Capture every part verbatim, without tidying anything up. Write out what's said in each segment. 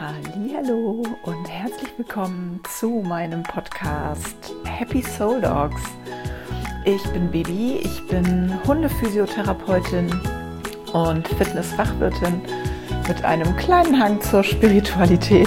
Hallihallo und herzlich willkommen zu meinem Podcast Happy Soul Dogs. Ich bin Bibi, ich bin Hundephysiotherapeutin und Fitnessfachwirtin mit einem kleinen Hang zur Spiritualität.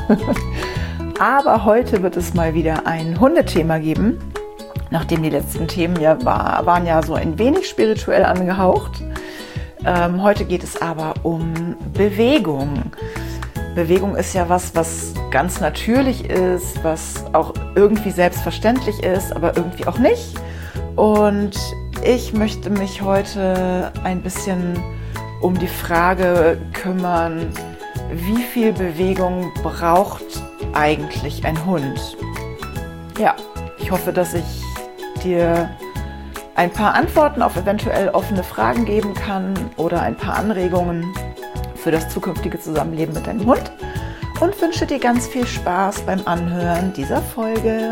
Aber heute wird es mal wieder ein Hundethema geben, nachdem die letzten Themen ja war, waren ja so ein wenig spirituell angehaucht. Ähm, heute geht es aber um Bewegung. Bewegung ist ja was, was ganz natürlich ist, was auch irgendwie selbstverständlich ist, aber irgendwie auch nicht. Und ich möchte mich heute ein bisschen um die Frage kümmern, wie viel Bewegung braucht eigentlich ein Hund? Ja, ich hoffe, dass ich dir ein paar Antworten auf eventuell offene Fragen geben kann oder ein paar Anregungen für das zukünftige Zusammenleben mit deinem Hund und wünsche dir ganz viel Spaß beim Anhören dieser Folge.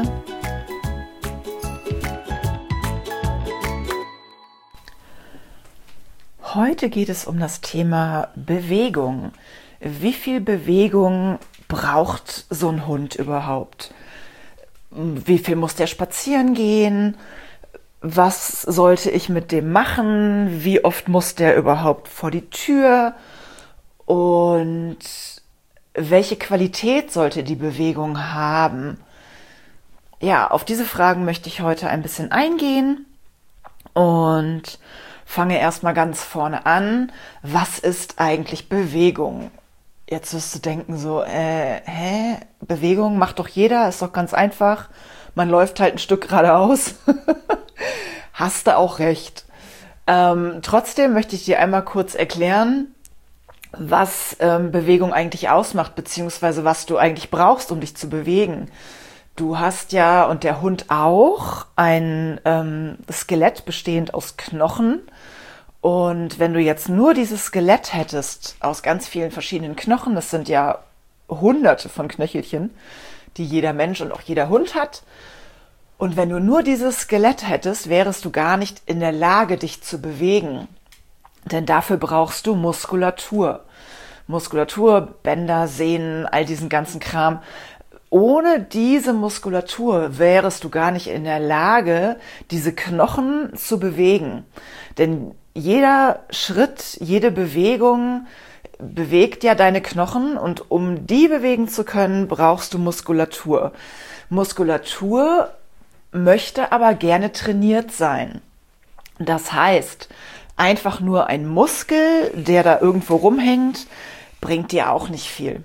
Heute geht es um das Thema Bewegung. Wie viel Bewegung braucht so ein Hund überhaupt? Wie viel muss der spazieren gehen? Was sollte ich mit dem machen? Wie oft muss der überhaupt vor die Tür? Und welche Qualität sollte die Bewegung haben? Ja, auf diese Fragen möchte ich heute ein bisschen eingehen und fange erstmal ganz vorne an. Was ist eigentlich Bewegung? Jetzt wirst du denken so, äh, hä? Bewegung macht doch jeder, ist doch ganz einfach. Man läuft halt ein Stück geradeaus. Hast du auch recht. Ähm, trotzdem möchte ich dir einmal kurz erklären, was ähm, Bewegung eigentlich ausmacht, beziehungsweise was du eigentlich brauchst, um dich zu bewegen. Du hast ja, und der Hund auch, ein ähm, Skelett bestehend aus Knochen. Und wenn du jetzt nur dieses Skelett hättest, aus ganz vielen verschiedenen Knochen, das sind ja hunderte von Knöchelchen, die jeder Mensch und auch jeder Hund hat. Und wenn du nur dieses Skelett hättest, wärest du gar nicht in der Lage, dich zu bewegen. Denn dafür brauchst du Muskulatur. Muskulatur, Bänder, Sehnen, all diesen ganzen Kram. Ohne diese Muskulatur wärest du gar nicht in der Lage, diese Knochen zu bewegen. Denn jeder Schritt, jede Bewegung bewegt ja deine Knochen und um die bewegen zu können, brauchst du Muskulatur. Muskulatur möchte aber gerne trainiert sein. Das heißt, einfach nur ein Muskel, der da irgendwo rumhängt, bringt dir auch nicht viel.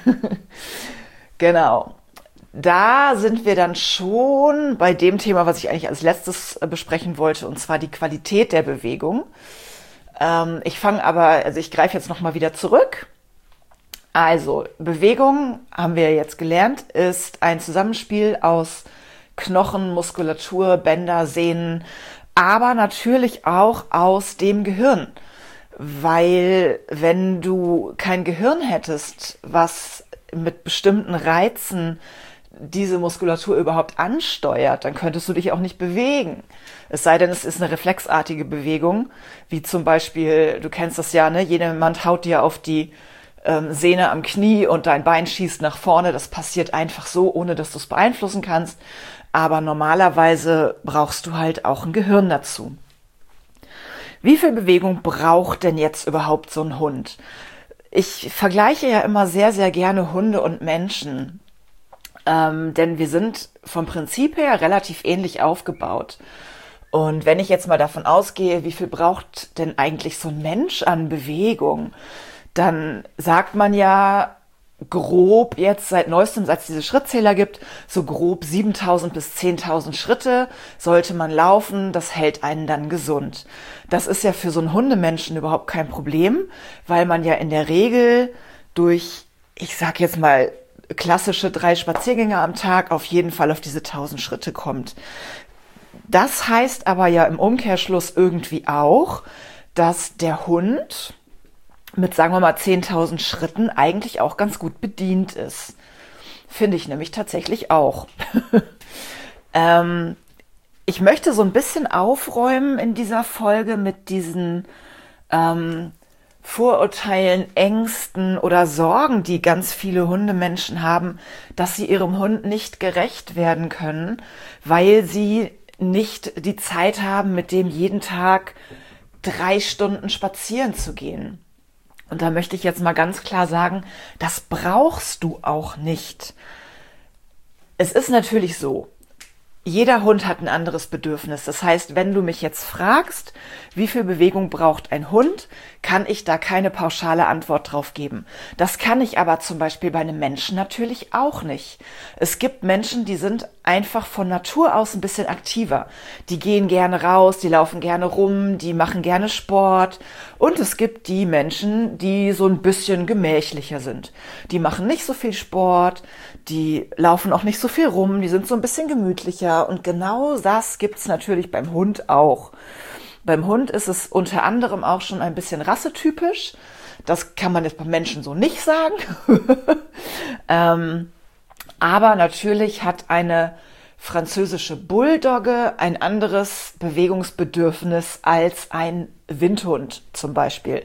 Genau. Da sind wir dann schon bei dem Thema, was ich eigentlich als letztes besprechen wollte, und zwar die Qualität der Bewegung. Ähm, ich fange aber, also ich greife jetzt nochmal wieder zurück. Also, Bewegung, haben wir jetzt gelernt, ist ein Zusammenspiel aus Knochen, Muskulatur, Bänder, Sehnen, aber natürlich auch aus dem Gehirn. Weil wenn du kein Gehirn hättest, was mit bestimmten Reizen diese Muskulatur überhaupt ansteuert, dann könntest du dich auch nicht bewegen. Es sei denn, es ist eine reflexartige Bewegung, wie zum Beispiel, du kennst das ja, ne? Jemand haut dir auf die ähm, Sehne am Knie und dein Bein schießt nach vorne. Das passiert einfach so, ohne dass du es beeinflussen kannst. Aber normalerweise brauchst du halt auch ein Gehirn dazu. Wie viel Bewegung braucht denn jetzt überhaupt so ein Hund? Ich vergleiche ja immer sehr, sehr gerne Hunde und Menschen. Ähm, denn wir sind vom Prinzip her relativ ähnlich aufgebaut. Und wenn ich jetzt mal davon ausgehe, wie viel braucht denn eigentlich so ein Mensch an Bewegung, dann sagt man ja grob jetzt seit neuestem, seit es diese Schrittzähler gibt, so grob siebentausend bis zehntausend Schritte sollte man laufen, das hält einen dann gesund. Das ist ja für so einen Hundemenschen überhaupt kein Problem, weil man ja in der Regel durch, ich sag jetzt mal, klassische drei Spaziergänge am Tag auf jeden Fall auf diese tausend Schritte kommt. Das heißt aber ja im Umkehrschluss irgendwie auch, dass der Hund mit, sagen wir mal, zehntausend Schritten eigentlich auch ganz gut bedient ist. Finde ich nämlich tatsächlich auch. ähm, ich möchte so ein bisschen aufräumen in dieser Folge mit diesen ähm, Vorurteilen, Ängsten oder Sorgen, die ganz viele Hundemenschen haben, dass sie ihrem Hund nicht gerecht werden können, weil sie nicht die Zeit haben, mit dem jeden Tag drei Stunden spazieren zu gehen. Und da möchte ich jetzt mal ganz klar sagen, das brauchst du auch nicht. Es ist natürlich so, jeder Hund hat ein anderes Bedürfnis. Das heißt, wenn du mich jetzt fragst, wie viel Bewegung braucht ein Hund, kann ich da keine pauschale Antwort drauf geben. Das kann ich aber zum Beispiel bei einem Menschen natürlich auch nicht. Es gibt Menschen, die sind einfach von Natur aus ein bisschen aktiver. Die gehen gerne raus, die laufen gerne rum, die machen gerne Sport. Und es gibt die Menschen, die so ein bisschen gemächlicher sind. Die machen nicht so viel Sport, die laufen auch nicht so viel rum, die sind so ein bisschen gemütlicher. Und genau das gibt's natürlich beim Hund auch. Beim Hund ist es unter anderem auch schon ein bisschen rassetypisch. Das kann man jetzt beim Menschen so nicht sagen. ähm, aber natürlich hat eine französische Bulldogge ein anderes Bewegungsbedürfnis als ein Windhund zum Beispiel.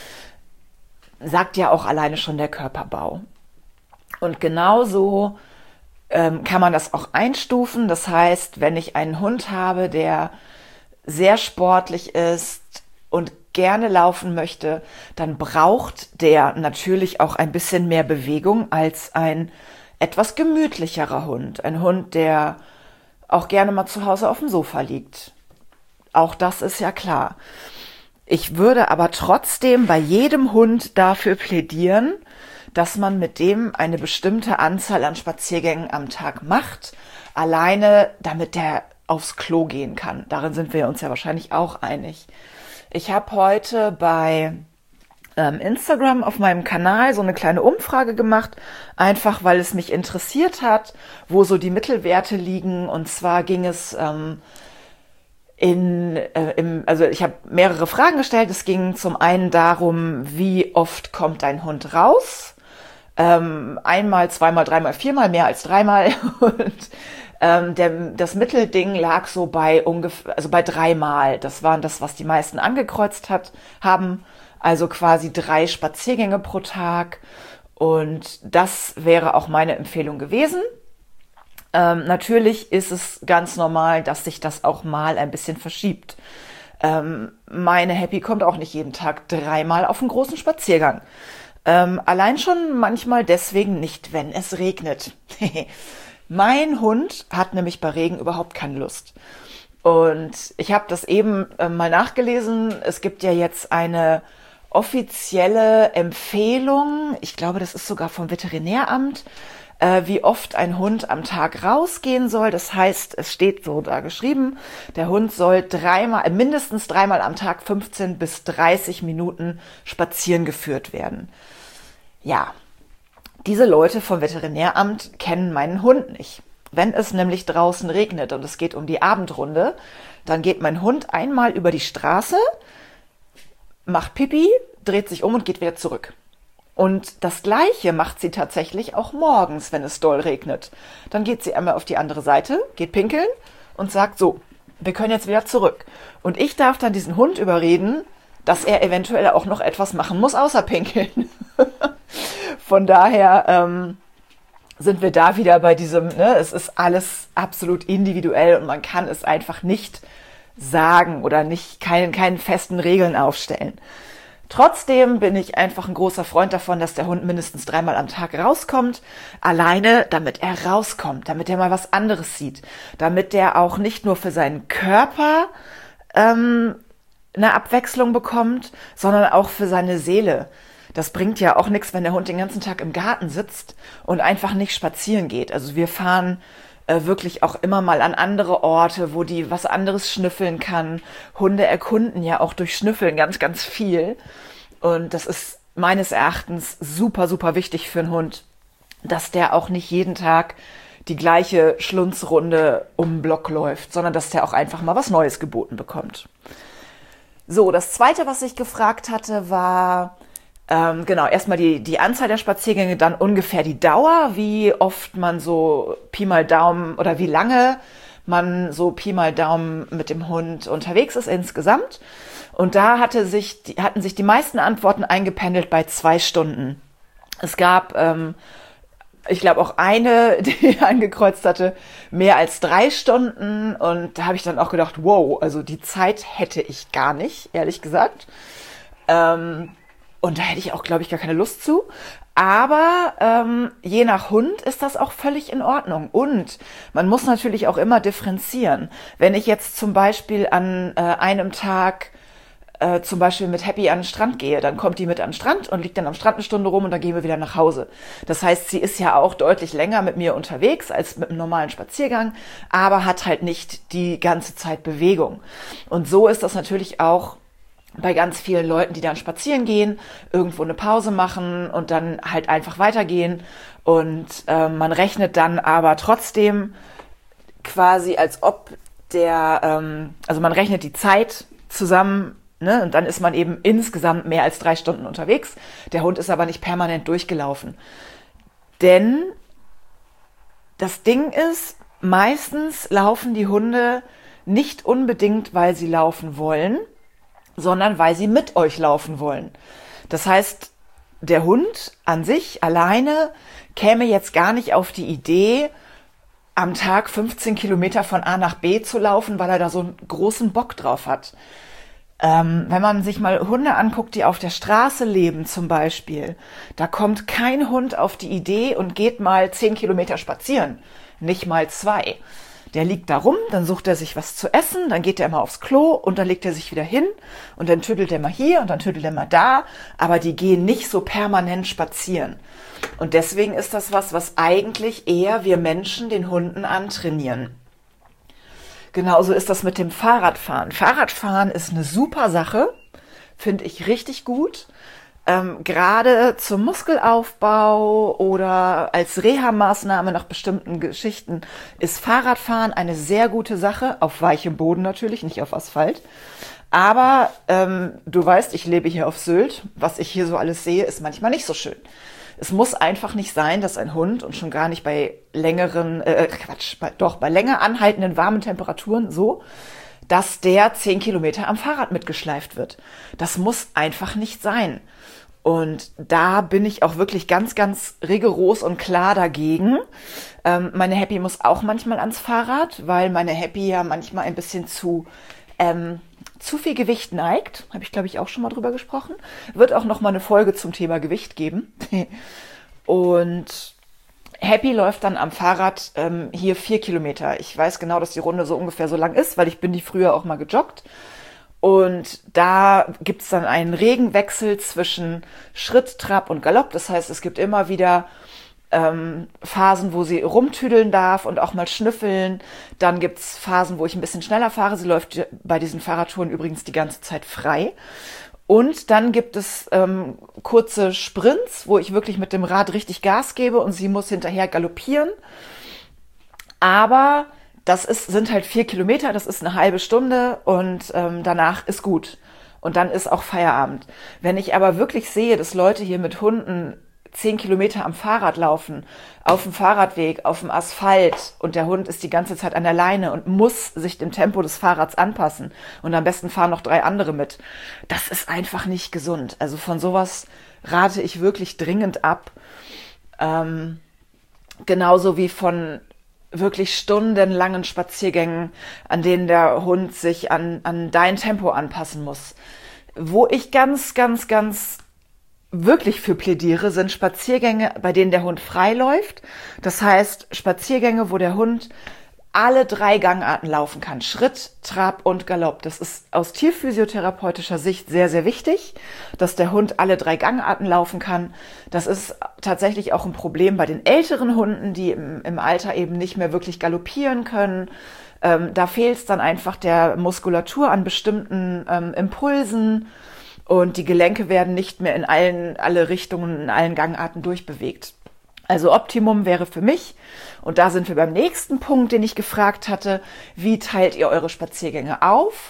Sagt ja auch alleine schon der Körperbau. Und genauso ähm, kann man das auch einstufen. Das heißt, wenn ich einen Hund habe, der sehr sportlich ist und gerne laufen möchte, dann braucht der natürlich auch ein bisschen mehr Bewegung als ein etwas gemütlicherer Hund. Ein Hund, der auch gerne mal zu Hause auf dem Sofa liegt. Auch das ist ja klar. Ich würde aber trotzdem bei jedem Hund dafür plädieren, dass man mit dem eine bestimmte Anzahl an Spaziergängen am Tag macht, alleine damit der aufs Klo gehen kann. Darin sind wir uns ja wahrscheinlich auch einig. Ich habe heute bei ähm, Instagram auf meinem Kanal so eine kleine Umfrage gemacht, einfach weil es mich interessiert hat, wo so die Mittelwerte liegen. Und zwar ging es ähm, in, äh, im, also ich habe mehrere Fragen gestellt. Es ging zum einen darum, wie oft kommt dein Hund raus? Ähm, einmal, zweimal, dreimal, viermal, mehr als dreimal. Und ähm, der, das Mittelding lag so bei ungefähr, also bei dreimal. Das waren das, was die meisten angekreuzt hat, haben. Also quasi drei Spaziergänge pro Tag. Und das wäre auch meine Empfehlung gewesen. Ähm, natürlich ist es ganz normal, dass sich das auch mal ein bisschen verschiebt. Ähm, meine Happy kommt auch nicht jeden Tag dreimal auf einen großen Spaziergang. Ähm, allein schon manchmal deswegen nicht, wenn es regnet. Mein Hund hat nämlich bei Regen überhaupt keine Lust. Und ich habe das eben äh, mal nachgelesen. Es gibt ja jetzt eine offizielle Empfehlung, ich glaube, das ist sogar vom Veterinäramt, äh, wie oft ein Hund am Tag rausgehen soll. Das heißt, es steht so da geschrieben, der Hund soll dreimal, mindestens dreimal am Tag fünfzehn bis dreißig Minuten spazieren geführt werden. Ja, diese Leute vom Veterinäramt kennen meinen Hund nicht. Wenn es nämlich draußen regnet und es geht um die Abendrunde, dann geht mein Hund einmal über die Straße, macht Pipi, dreht sich um und geht wieder zurück. Und das Gleiche macht sie tatsächlich auch morgens, wenn es doll regnet. Dann geht sie einmal auf die andere Seite, geht pinkeln und sagt so, wir können jetzt wieder zurück. Und ich darf dann diesen Hund überreden, dass er eventuell auch noch etwas machen muss, außer pinkeln. Von daher ähm, sind wir da wieder bei diesem, ne, es ist alles absolut individuell und man kann es einfach nicht sagen oder nicht keinen, keinen festen Regeln aufstellen. Trotzdem bin ich einfach ein großer Freund davon, dass der Hund mindestens dreimal am Tag rauskommt, alleine damit er rauskommt, damit er mal was anderes sieht, damit der auch nicht nur für seinen Körper ähm, eine Abwechslung bekommt, sondern auch für seine Seele. Das bringt ja auch nichts, wenn der Hund den ganzen Tag im Garten sitzt und einfach nicht spazieren geht. Also wir fahren äh, wirklich auch immer mal an andere Orte, wo die was anderes schnüffeln kann. Hunde erkunden ja auch durch Schnüffeln ganz, ganz viel. Und das ist meines Erachtens super, super wichtig für einen Hund, dass der auch nicht jeden Tag die gleiche Schlunzrunde um den Block läuft, sondern dass der auch einfach mal was Neues geboten bekommt. So, das Zweite, was ich gefragt hatte, war ähm, genau erstmal die, die Anzahl der Spaziergänge, dann ungefähr die Dauer, wie oft man so Pi mal Daumen oder wie lange man so Pi mal Daumen mit dem Hund unterwegs ist insgesamt. Und da hatte sich, hatten sich die meisten Antworten eingependelt bei zwei Stunden. Es gab, ähm, ich glaube auch eine, die angekreuzt hatte, mehr als drei Stunden. Und da habe ich dann auch gedacht, wow, also die Zeit hätte ich gar nicht, ehrlich gesagt. Ähm, und da hätte ich auch, glaube ich, gar keine Lust zu. Aber ähm, je nach Hund ist das auch völlig in Ordnung. Und man muss natürlich auch immer differenzieren. Wenn ich jetzt zum Beispiel an äh, einem Tag äh, zum Beispiel mit Happy an den Strand gehe, dann kommt die mit an den Strand und liegt dann am Strand eine Stunde rum und dann gehen wir wieder nach Hause. Das heißt, sie ist ja auch deutlich länger mit mir unterwegs als mit einem normalen Spaziergang, aber hat halt nicht die ganze Zeit Bewegung. Und so ist das natürlich auch bei ganz vielen Leuten, die dann spazieren gehen, irgendwo eine Pause machen und dann halt einfach weitergehen. Und äh, man rechnet dann aber trotzdem quasi, als ob der, ähm, also man rechnet die Zeit zusammen, ne, und dann ist man eben insgesamt mehr als drei Stunden unterwegs. Der Hund ist aber nicht permanent durchgelaufen. Denn das Ding ist, meistens laufen die Hunde nicht unbedingt, weil sie laufen wollen, sondern weil sie mit euch laufen wollen. Das heißt, der Hund an sich alleine käme jetzt gar nicht auf die Idee, am Tag fünfzehn Kilometer von A nach B zu laufen, weil er da so einen großen Bock drauf hat. Ähm, wenn man sich mal Hunde anguckt, die auf der Straße leben zum Beispiel, da kommt kein Hund auf die Idee und geht mal zehn Kilometer spazieren, nicht mal zwei. Der liegt da rum, dann sucht er sich was zu essen, dann geht er mal aufs Klo und dann legt er sich wieder hin und dann tüdelt er mal hier und dann tüdelt er mal da, aber die gehen nicht so permanent spazieren. Und deswegen ist das was, was eigentlich eher wir Menschen den Hunden antrainieren. Genauso ist das mit dem Fahrradfahren. Fahrradfahren ist eine super Sache, finde ich richtig gut. Ähm, gerade zum Muskelaufbau oder als Reha-Maßnahme nach bestimmten Geschichten ist Fahrradfahren eine sehr gute Sache, auf weichem Boden natürlich, nicht auf Asphalt. Aber ähm, du weißt, ich lebe hier auf Sylt. Was ich hier so alles sehe, ist manchmal nicht so schön. Es muss einfach nicht sein, dass ein Hund, und schon gar nicht bei längeren, äh, Quatsch, bei, doch bei länger anhaltenden warmen Temperaturen so, dass der zehn Kilometer am Fahrrad mitgeschleift wird. Das muss einfach nicht sein. Und da bin ich auch wirklich ganz, ganz rigoros und klar dagegen. Ähm, meine Happy muss auch manchmal ans Fahrrad, weil meine Happy ja manchmal ein bisschen zu, ähm, zu viel Gewicht neigt. Habe ich, glaube ich, auch schon mal drüber gesprochen. Wird auch noch mal eine Folge zum Thema Gewicht geben. Und Happy läuft dann am Fahrrad ähm, hier vier Kilometer. Ich weiß genau, dass die Runde so ungefähr so lang ist, weil ich bin die früher auch mal gejoggt. Und da gibt's dann einen Regenwechsel zwischen Schritt, Trab und Galopp. Das heißt, es gibt immer wieder ähm, Phasen, wo sie rumtüdeln darf und auch mal schnüffeln. Dann gibt's Phasen, wo ich ein bisschen schneller fahre. Sie läuft bei diesen Fahrradtouren übrigens die ganze Zeit frei. Und dann gibt es ähm, kurze Sprints, wo ich wirklich mit dem Rad richtig Gas gebe und sie muss hinterher galoppieren. Aber das ist, sind halt vier Kilometer, das ist eine halbe Stunde und ähm, danach ist gut. Und dann ist auch Feierabend. Wenn ich aber wirklich sehe, dass Leute hier mit Hunden zehn Kilometer am Fahrrad laufen, auf dem Fahrradweg, auf dem Asphalt und der Hund ist die ganze Zeit an der Leine und muss sich dem Tempo des Fahrrads anpassen und am besten fahren noch drei andere mit, das ist einfach nicht gesund. Also von sowas rate ich wirklich dringend ab. Ähm, genauso wie von wirklich stundenlangen Spaziergängen, an denen der Hund sich an, an dein Tempo anpassen muss. Wo ich ganz, ganz, ganz wirklich für plädiere, sind Spaziergänge, bei denen der Hund frei läuft. Das heißt, Spaziergänge, wo der Hund alle drei Gangarten laufen kann. Schritt, Trab und Galopp. Das ist aus tierphysiotherapeutischer Sicht sehr, sehr wichtig, dass der Hund alle drei Gangarten laufen kann. Das ist tatsächlich auch ein Problem bei den älteren Hunden, die im, im Alter eben nicht mehr wirklich galoppieren können. Ähm, da fehlt es dann einfach der Muskulatur an bestimmten ähm, Impulsen und die Gelenke werden nicht mehr in allen, alle Richtungen, in allen Gangarten durchbewegt. Also Optimum wäre für mich, und da sind wir beim nächsten Punkt, den ich gefragt hatte, wie teilt ihr eure Spaziergänge auf?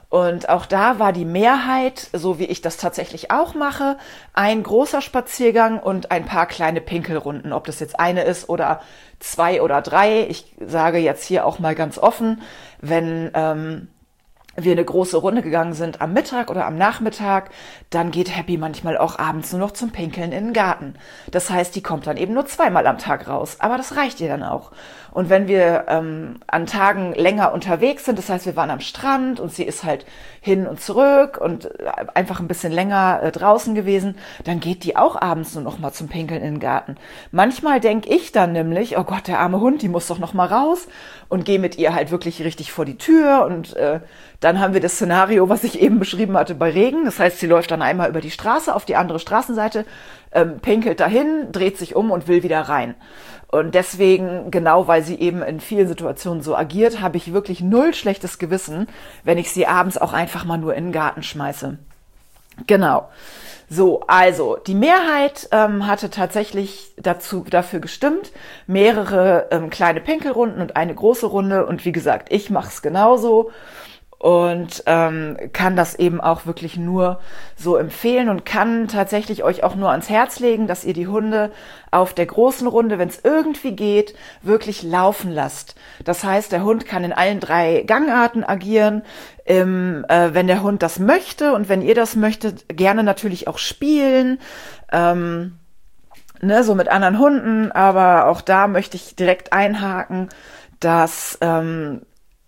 Und auch da war die Mehrheit, so wie ich das tatsächlich auch mache, ein großer Spaziergang und ein paar kleine Pinkelrunden. Ob das jetzt eine ist oder zwei oder drei. Ich sage jetzt hier auch mal ganz offen, wenn ähm, wir eine große Runde gegangen sind am Mittag oder am Nachmittag, dann geht Happy manchmal auch abends nur noch zum Pinkeln in den Garten. Das heißt, die kommt dann eben nur zweimal am Tag raus, aber das reicht ihr dann auch. Und wenn wir ähm, an Tagen länger unterwegs sind, das heißt, wir waren am Strand und sie ist halt hin und zurück und einfach ein bisschen länger äh, draußen gewesen, dann geht die auch abends nur noch mal zum Pinkeln in den Garten. Manchmal denke ich dann nämlich, oh Gott, der arme Hund, die muss doch noch mal raus, und gehe mit ihr halt wirklich richtig vor die Tür, und äh, dann haben wir das Szenario, was ich eben beschrieben hatte, bei Regen. Das heißt, sie läuft dann einmal über die Straße auf die andere Straßenseite, ähm, pinkelt dahin, dreht sich um und will wieder rein. Und deswegen, genau weil sie eben in vielen Situationen so agiert, habe ich wirklich null schlechtes Gewissen, wenn ich sie abends auch einfach mal nur in den Garten schmeiße. Genau. So, also die Mehrheit ähm, hatte tatsächlich dazu dafür gestimmt, mehrere ähm, kleine Pinkelrunden und eine große Runde. Und wie gesagt, ich mache es genauso. Und ähm, kann das eben auch wirklich nur so empfehlen und kann tatsächlich euch auch nur ans Herz legen, dass ihr die Hunde auf der großen Runde, wenn es irgendwie geht, wirklich laufen lasst. Das heißt, der Hund kann in allen drei Gangarten agieren, ähm, äh, wenn der Hund das möchte und wenn ihr das möchtet, gerne natürlich auch spielen, ähm, ne, so mit anderen Hunden. Aber auch da möchte ich direkt einhaken, dass ähm,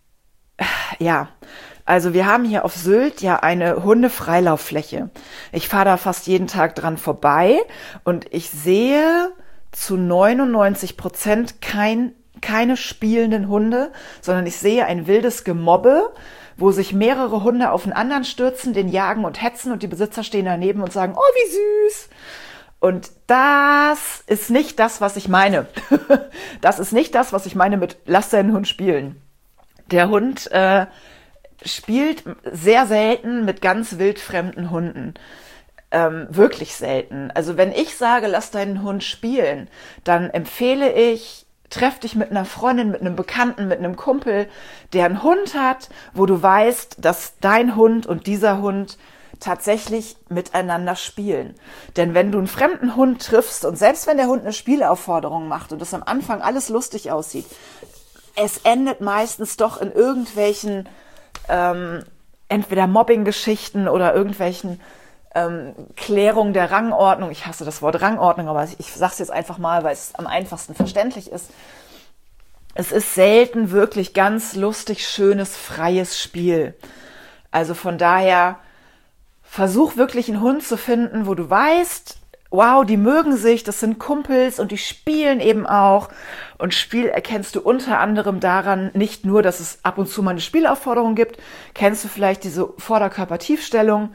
ja, also wir haben hier auf Sylt ja eine Hundefreilauffläche. Ich fahre da fast jeden Tag dran vorbei und ich sehe zu neunundneunzig Prozent kein, keine spielenden Hunde, sondern ich sehe ein wildes Gemobbe, wo sich mehrere Hunde auf den anderen stürzen, den jagen und hetzen, und die Besitzer stehen daneben und sagen, oh, wie süß. Und das ist nicht das, was ich meine. Das ist nicht das, was ich meine mit lass deinen Hund spielen. Der Hund äh, spielt sehr selten mit ganz wildfremden Hunden. Ähm, wirklich selten. Also wenn ich sage, lass deinen Hund spielen, dann empfehle ich, treff dich mit einer Freundin, mit einem Bekannten, mit einem Kumpel, der einen Hund hat, wo du weißt, dass dein Hund und dieser Hund tatsächlich miteinander spielen. Denn wenn du einen fremden Hund triffst und selbst wenn der Hund eine Spielaufforderung macht und das am Anfang alles lustig aussieht, es endet meistens doch in irgendwelchen ähm, entweder Mobbing-Geschichten oder irgendwelchen ähm, Klärungen der Rangordnung. Ich hasse das Wort Rangordnung, aber ich, ich sage es jetzt einfach mal, weil es am einfachsten verständlich ist. Es ist selten wirklich ganz lustig, schönes, freies Spiel. Also von daher, versuch wirklich einen Hund zu finden, wo du weißt, wow, die mögen sich, das sind Kumpels und die spielen eben auch. Und Spiel erkennst du unter anderem daran, nicht nur, dass es ab und zu mal eine Spielaufforderung gibt, kennst du vielleicht diese Vorderkörpertiefstellung,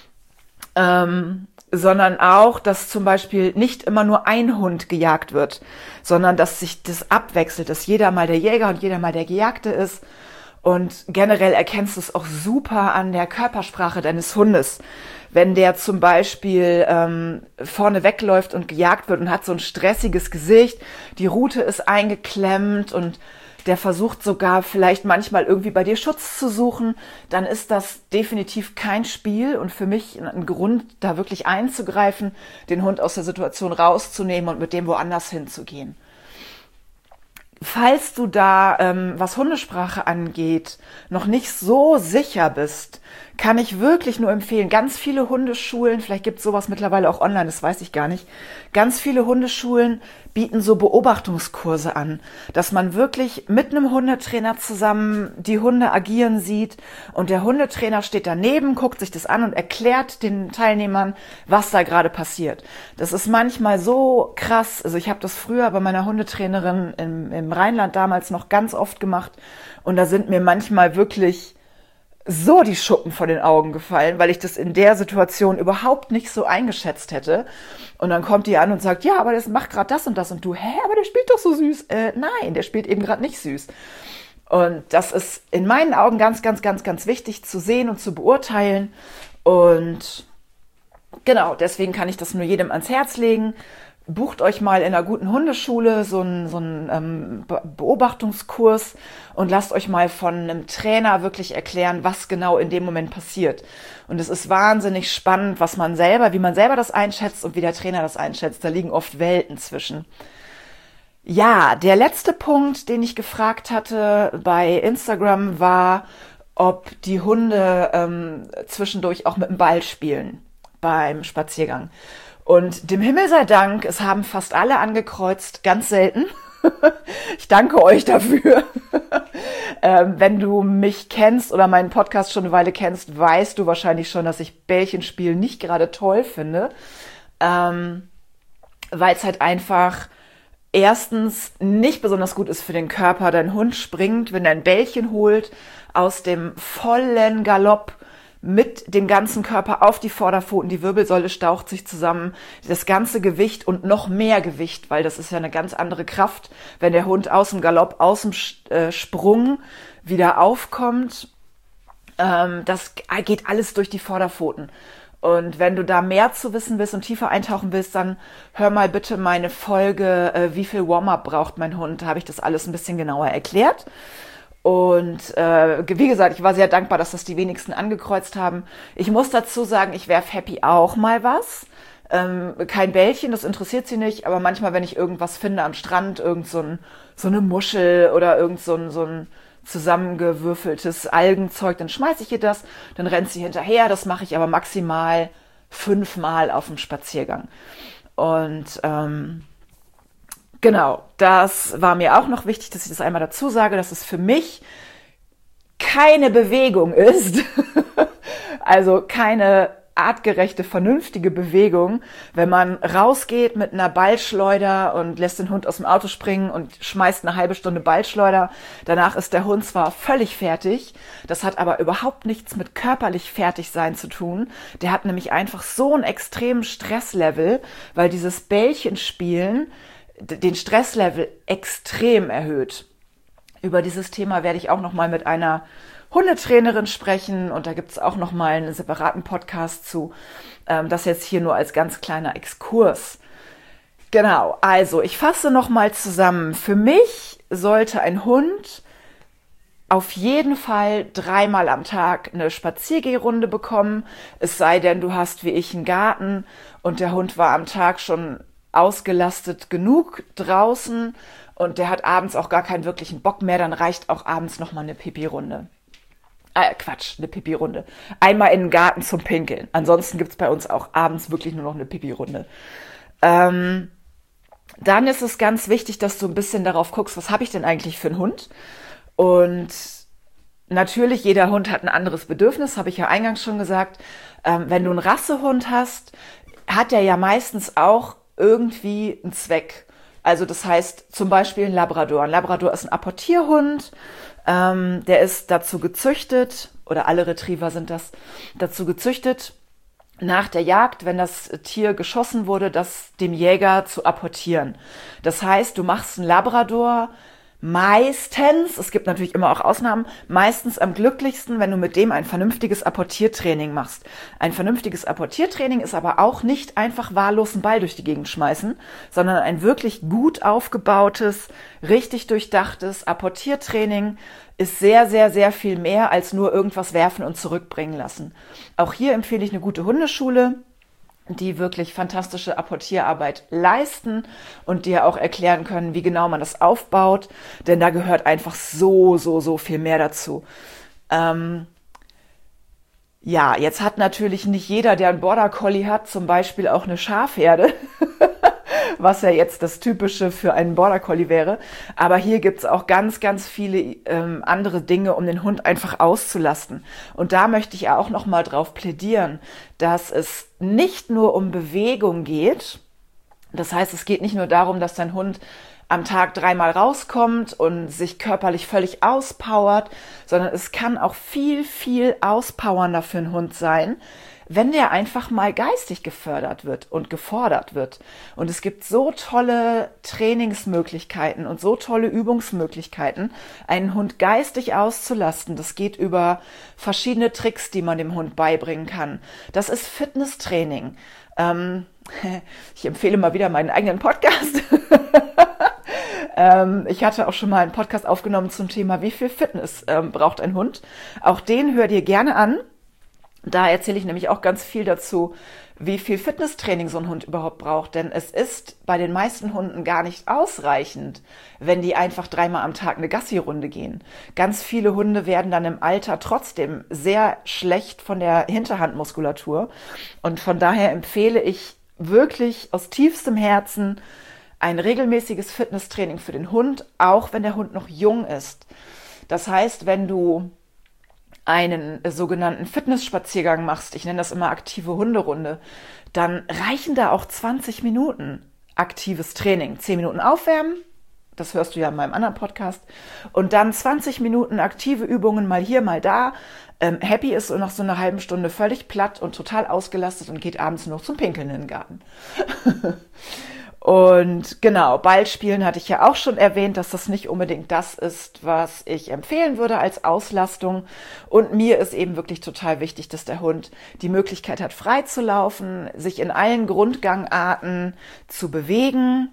ähm, sondern auch, dass zum Beispiel nicht immer nur ein Hund gejagt wird, sondern dass sich das abwechselt, dass jeder mal der Jäger und jeder mal der Gejagte ist. Und generell erkennst du es auch super an der Körpersprache deines Hundes. Wenn der zum Beispiel ähm, vorne wegläuft und gejagt wird und hat so ein stressiges Gesicht, die Rute ist eingeklemmt und der versucht sogar vielleicht manchmal irgendwie bei dir Schutz zu suchen, dann ist das definitiv kein Spiel und für mich ein Grund, da wirklich einzugreifen, den Hund aus der Situation rauszunehmen und mit dem woanders hinzugehen. Falls du da, ähm, was Hundesprache angeht, noch nicht so sicher bist, kann ich wirklich nur empfehlen, ganz viele Hundeschulen, vielleicht gibt es sowas mittlerweile auch online, das weiß ich gar nicht, ganz viele Hundeschulen bieten so Beobachtungskurse an, dass man wirklich mit einem Hundetrainer zusammen die Hunde agieren sieht und der Hundetrainer steht daneben, guckt sich das an und erklärt den Teilnehmern, was da gerade passiert. Das ist manchmal so krass, also ich habe das früher bei meiner Hundetrainerin im, im Rheinland damals noch ganz oft gemacht und da sind mir manchmal wirklich so die Schuppen vor den Augen gefallen, weil ich das in der Situation überhaupt nicht so eingeschätzt hätte. Und dann kommt die an und sagt, ja, aber das macht gerade das und das. Und du, hä, aber der spielt doch so süß. Äh, nein, der spielt eben gerade nicht süß. Und das ist in meinen Augen ganz, ganz, ganz, ganz wichtig zu sehen und zu beurteilen. Und genau, deswegen kann ich das nur jedem ans Herz legen. bucht euch mal in einer guten Hundeschule so einen, so einen ähm, Beobachtungskurs und lasst euch mal von einem Trainer wirklich erklären, was genau in dem Moment passiert. Und es ist wahnsinnig spannend, was man selber, wie man selber das einschätzt und wie der Trainer das einschätzt. Da liegen oft Welten zwischen. Ja, der letzte Punkt, den ich gefragt hatte bei Instagram, war, ob die Hunde ähm, zwischendurch auch mit dem Ball spielen beim Spaziergang. Und dem Himmel sei Dank, es haben fast alle angekreuzt, ganz selten. Ich danke euch dafür. ähm, wenn du mich kennst oder meinen Podcast schon eine Weile kennst, weißt du wahrscheinlich schon, dass ich Bällchenspielen nicht gerade toll finde, ähm, weil es halt einfach erstens nicht besonders gut ist für den Körper. Dein Hund springt, wenn er ein Bällchen holt, aus dem vollen Galopp mit dem ganzen Körper auf die Vorderpfoten, die Wirbelsäule staucht sich zusammen, das ganze Gewicht und noch mehr Gewicht, weil das ist ja eine ganz andere Kraft, wenn der Hund aus dem Galopp, aus dem Sprung wieder aufkommt. Ähm, das geht alles durch die Vorderpfoten. Und wenn du da mehr zu wissen willst und tiefer eintauchen willst, dann hör mal bitte meine Folge, äh, wie viel Warm-up braucht mein Hund, da habe ich das alles ein bisschen genauer erklärt. Und äh, wie gesagt, ich war sehr dankbar, dass das die wenigsten angekreuzt haben. Ich muss dazu sagen, ich werf Happy auch mal was. Ähm, kein Bällchen, das interessiert sie nicht, aber manchmal, wenn ich irgendwas finde am Strand, irgend so, ein, so eine Muschel oder irgend so ein, so ein zusammengewürfeltes Algenzeug, dann schmeiße ich ihr das, dann rennt sie hinterher. Das mache ich aber maximal fünfmal auf dem Spaziergang. Und ähm, genau, das war mir auch noch wichtig, dass ich das einmal dazu sage, dass es für mich keine Bewegung ist, also keine artgerechte, vernünftige Bewegung, wenn man rausgeht mit einer Ballschleuder und lässt den Hund aus dem Auto springen und schmeißt eine halbe Stunde Ballschleuder. Danach ist der Hund zwar völlig fertig, das hat aber überhaupt nichts mit körperlich fertig sein zu tun. Der hat nämlich einfach so einen extremen Stresslevel, weil dieses Bällchenspielen den Stresslevel extrem erhöht. Über dieses Thema werde ich auch noch mal mit einer Hundetrainerin sprechen und da gibt es auch noch mal einen separaten Podcast zu. Ähm, das jetzt hier nur als ganz kleiner Exkurs. Genau, also ich fasse noch mal zusammen. Für mich sollte ein Hund auf jeden Fall dreimal am Tag eine Spaziergehrunde bekommen. Es sei denn, du hast wie ich einen Garten und der Hund war am Tag schon ausgelastet genug draußen und der hat abends auch gar keinen wirklichen Bock mehr, dann reicht auch abends nochmal eine Pipi-Runde. Äh, Quatsch, eine Pipi-Runde. Einmal in den Garten zum Pinkeln. Ansonsten gibt's bei uns auch abends wirklich nur noch eine Pipi-Runde. Ähm, dann ist es ganz wichtig, dass du ein bisschen darauf guckst, was habe ich denn eigentlich für einen Hund? Und natürlich, jeder Hund hat ein anderes Bedürfnis, habe ich ja eingangs schon gesagt. Ähm, wenn du einen Rassehund hast, hat der ja meistens auch irgendwie einen Zweck. Also das heißt zum Beispiel ein Labrador. Ein Labrador ist ein Apportierhund, ähm, der ist dazu gezüchtet, oder alle Retriever sind das, dazu gezüchtet, nach der Jagd, wenn das Tier geschossen wurde, das dem Jäger zu apportieren. Das heißt, du machst einen Labrador meistens, es gibt natürlich immer auch Ausnahmen, meistens am glücklichsten, wenn du mit dem ein vernünftiges Apportiertraining machst. Ein vernünftiges Apportiertraining ist aber auch nicht einfach wahllos einen Ball durch die Gegend schmeißen, sondern ein wirklich gut aufgebautes, richtig durchdachtes Apportiertraining ist sehr, sehr, sehr viel mehr als nur irgendwas werfen und zurückbringen lassen. Auch hier empfehle ich eine gute Hundeschule, die wirklich fantastische Apportierarbeit leisten und dir auch erklären können, wie genau man das aufbaut, denn da gehört einfach so, so, so viel mehr dazu. Ähm, ja, jetzt hat natürlich nicht jeder, der einen Border Collie hat, zum Beispiel auch eine Schafherde, was ja jetzt das Typische für einen Border Collie wäre. Aber hier gibt's auch ganz, ganz viele ähm, andere Dinge, um den Hund einfach auszulasten. Und da möchte ich auch noch mal drauf plädieren, dass es nicht nur um Bewegung geht. Das heißt, es geht nicht nur darum, dass dein Hund am Tag dreimal rauskommt und sich körperlich völlig auspowert, sondern es kann auch viel, viel auspowernder für einen Hund sein, wenn der einfach mal geistig gefördert wird und gefordert wird. Und es gibt so tolle Trainingsmöglichkeiten und so tolle Übungsmöglichkeiten, einen Hund geistig auszulasten. Das geht über verschiedene Tricks, die man dem Hund beibringen kann. Das ist Fitnesstraining. Ähm, Ich empfehle mal wieder meinen eigenen Podcast. ähm, ich hatte auch schon mal einen Podcast aufgenommen zum Thema, wie viel Fitness ähm, braucht ein Hund. Auch den hör dir gerne an. Da erzähle ich nämlich auch ganz viel dazu, wie viel Fitnesstraining so ein Hund überhaupt braucht. Denn es ist bei den meisten Hunden gar nicht ausreichend, wenn die einfach dreimal am Tag eine Gassi-Runde gehen. Ganz viele Hunde werden dann im Alter trotzdem sehr schlecht von der Hinterhandmuskulatur. Und von daher empfehle ich wirklich aus tiefstem Herzen ein regelmäßiges Fitnesstraining für den Hund, auch wenn der Hund noch jung ist. Das heißt, wenn du einen sogenannten Fitnessspaziergang machst, ich nenne das immer aktive Hunderunde, dann reichen da auch zwanzig Minuten aktives Training. zehn Minuten aufwärmen, das hörst du ja in meinem anderen Podcast, und dann zwanzig Minuten aktive Übungen, mal hier, mal da. Ähm, Happy ist nach so einer halben Stunde völlig platt und total ausgelastet und geht abends nur noch zum Pinkeln in den Garten. Und genau, Ballspielen hatte ich ja auch schon erwähnt, dass das nicht unbedingt das ist, was ich empfehlen würde als Auslastung. Und mir ist eben wirklich total wichtig, dass der Hund die Möglichkeit hat, frei zu laufen, sich in allen Grundgangarten zu bewegen.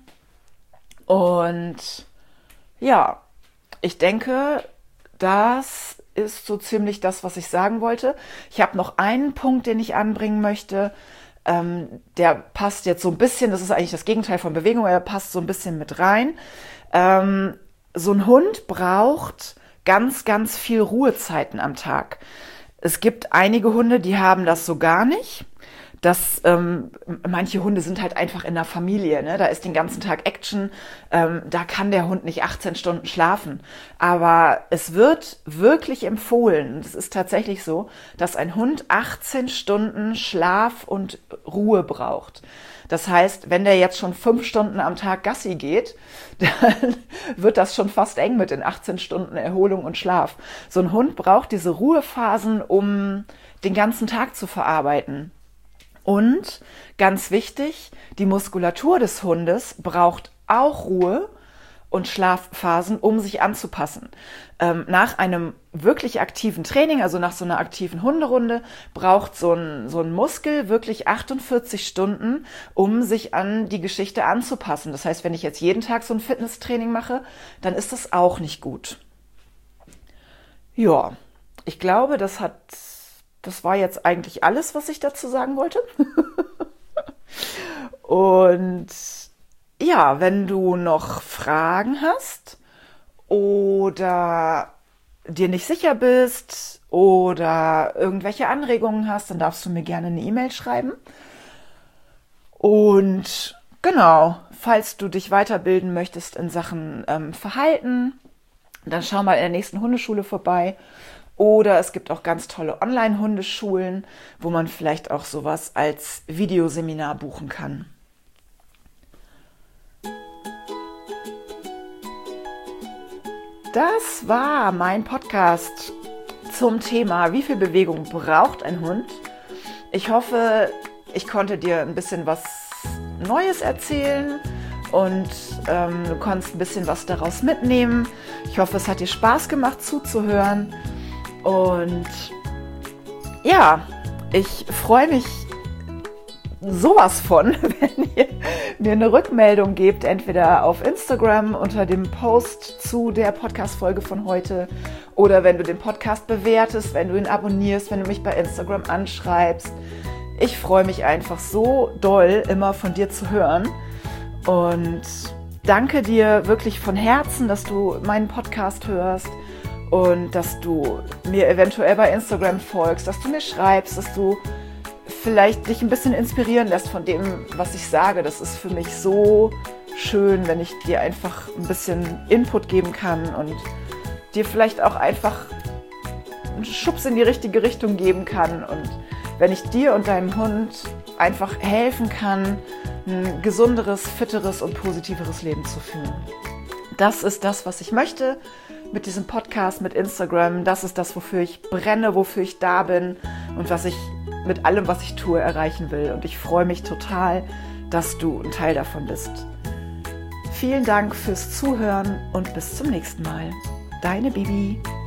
Und ja, ich denke, das ist so ziemlich das, was ich sagen wollte. Ich habe noch einen Punkt, den ich anbringen möchte. Ähm, der passt jetzt so ein bisschen, das ist eigentlich das Gegenteil von Bewegung, aber er passt so ein bisschen mit rein. Ähm, so ein Hund braucht ganz, ganz viel Ruhezeiten am Tag. Es gibt einige Hunde, die haben das so gar nicht. Das, ähm, manche Hunde sind halt einfach in der Familie, ne? Da ist den ganzen Tag Action, ähm, da kann der Hund nicht achtzehn Stunden schlafen. Aber es wird wirklich empfohlen, es ist tatsächlich so, dass ein Hund achtzehn Stunden Schlaf und Ruhe braucht. Das heißt, wenn der jetzt schon fünf Stunden am Tag Gassi geht, dann wird das schon fast eng mit den achtzehn Stunden Erholung und Schlaf. So ein Hund braucht diese Ruhephasen, um den ganzen Tag zu verarbeiten. Und ganz wichtig, die Muskulatur des Hundes braucht auch Ruhe und Schlafphasen, um sich anzupassen. Ähm, nach einem wirklich aktiven Training, also nach so einer aktiven Hunderunde, braucht so ein, so ein Muskel wirklich achtundvierzig Stunden, um sich an die Geschichte anzupassen. Das heißt, wenn ich jetzt jeden Tag so ein Fitnesstraining mache, dann ist das auch nicht gut. Ja, ich glaube, das hat... Das war jetzt eigentlich alles, was ich dazu sagen wollte. Und ja, wenn du noch Fragen hast oder dir nicht sicher bist oder irgendwelche Anregungen hast, dann darfst du mir gerne eine E-Mail schreiben. Und genau, falls du dich weiterbilden möchtest in Sachen ähm, Verhalten, dann schau mal in der nächsten Hundeschule vorbei. Oder es gibt auch ganz tolle Online-Hundeschulen, wo man vielleicht auch sowas als Videoseminar buchen kann. Das war mein Podcast zum Thema, wie viel Bewegung braucht ein Hund? Ich hoffe, ich konnte dir ein bisschen was Neues erzählen und ähm, du konntest ein bisschen was daraus mitnehmen. Ich hoffe, es hat dir Spaß gemacht zuzuhören. Und ja, ich freue mich sowas von, wenn ihr mir eine Rückmeldung gebt, entweder auf Instagram unter dem Post zu der Podcast-Folge von heute oder wenn du den Podcast bewertest, wenn du ihn abonnierst, wenn du mich bei Instagram anschreibst. Ich freue mich einfach so doll, immer von dir zu hören und danke dir wirklich von Herzen, dass du meinen Podcast hörst. Und dass du mir eventuell bei Instagram folgst, dass du mir schreibst, dass du vielleicht dich ein bisschen inspirieren lässt von dem, was ich sage. Das ist für mich so schön, wenn ich dir einfach ein bisschen Input geben kann und dir vielleicht auch einfach einen Schubs in die richtige Richtung geben kann. Und wenn ich dir und deinem Hund einfach helfen kann, ein gesunderes, fitteres und positiveres Leben zu führen. Das ist das, was ich möchte. Mit diesem Podcast, mit Instagram, das ist das, wofür ich brenne, wofür ich da bin und was ich mit allem, was ich tue, erreichen will. Und ich freue mich total, dass du ein Teil davon bist. Vielen Dank fürs Zuhören und bis zum nächsten Mal. Deine Bibi.